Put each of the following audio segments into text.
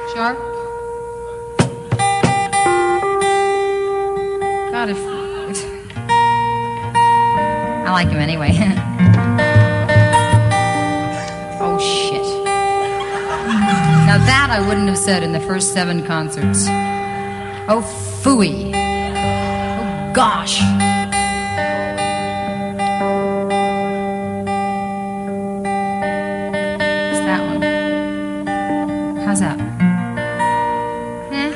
Sure. God, if I like him anyway. Oh, shit. Now that I wouldn't have said in the first 7 concerts. Oh, phooey. Oh, gosh. It's that one. How's that? Okay.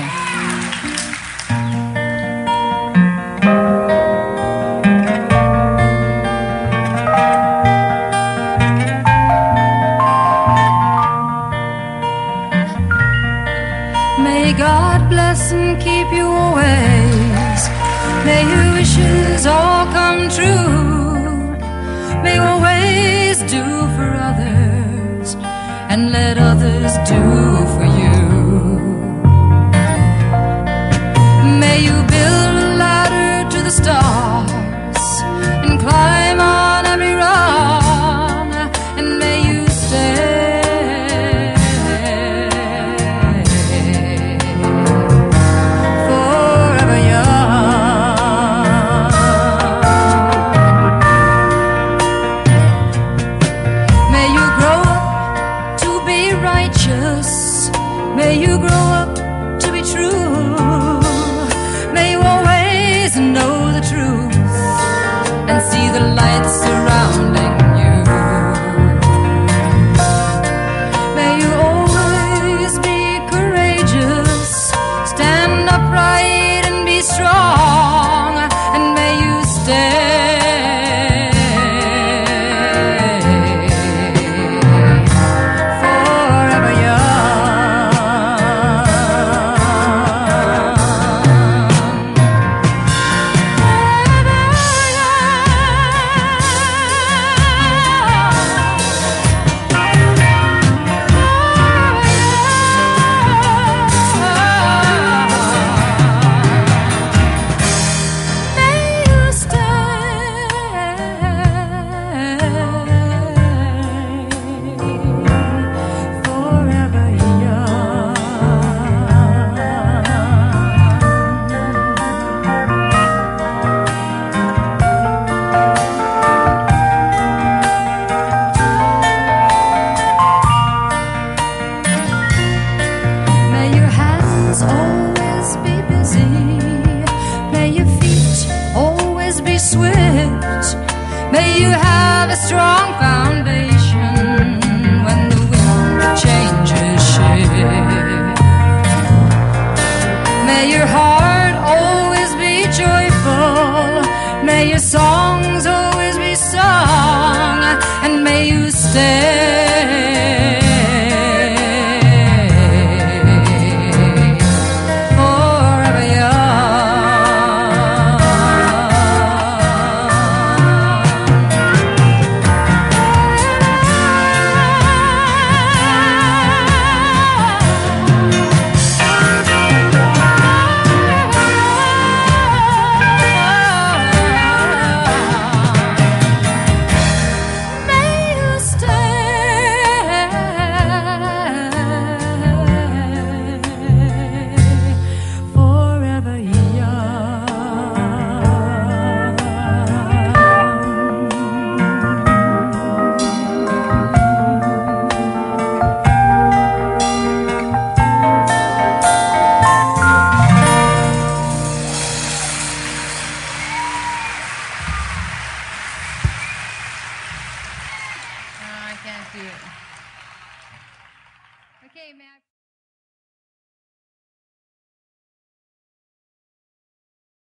May God bless and keep you always. May your wishes all come true. May you always do for others and let others do for you. May you build a ladder to the stars and climb on every rung, and may you stay forever young. May you grow up to be righteous. May you grow up to be true. May you always know the truth and see the light surrounding you. May you always be courageous, stand upright and be strong, and may you stay forever young. May you stay forever young. May your hands always be busy. May your feet always be swift. May you have a strong foundation when the wind changes shift. May your heart always be joyful. May your songs always be sung, and may you stay forever May you stay forever I can't do it. Okay, Matt.